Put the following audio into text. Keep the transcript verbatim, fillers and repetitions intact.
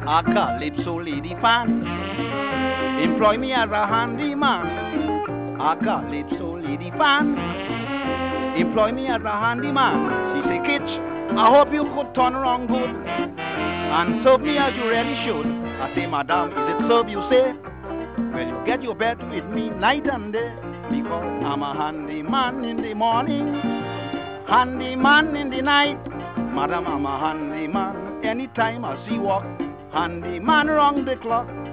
a calypso lady fan. Employ me as a handyman, a calypso lady fan. Employ me as a handyman. She say, Kitch, I hope you could turn around good and serve me as you really should. I say, Madam, is it serve you say? Well, you get your bed with me night and day, because I'm a handyman in the morning, handyman in the night. Madam, I'm a handyman anytime I see walk, handyman round the clock.